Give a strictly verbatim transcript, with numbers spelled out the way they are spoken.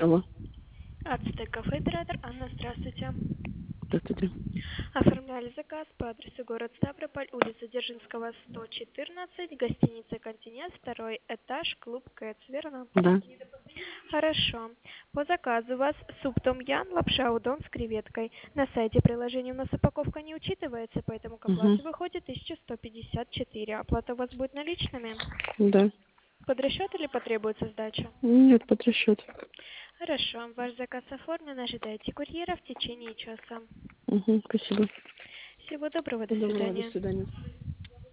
Алло. Ацтек кафе, оператор Анна, здравствуйте. Здравствуйте. Оформляли заказ по адресу город Ставрополь, улица Дзержинского, сто четырнадцать, гостиница «Континент», второй этаж, клуб «Кэтс», верно? Да. Хорошо. По заказу у вас суп том-ян, лапша удон с креветкой. На сайте приложения у нас упаковка не учитывается, поэтому к Угу. оплате выходит тысяча сто пятьдесят четыре. Оплата у вас будет наличными? Да. Под расчет или потребуется сдача? Нет, под расчет. Хорошо. Ваш заказ оформлен. Ожидайте курьера в течение часа. Угу. Спасибо. Всего доброго. До Доброго, до свидания. свидания.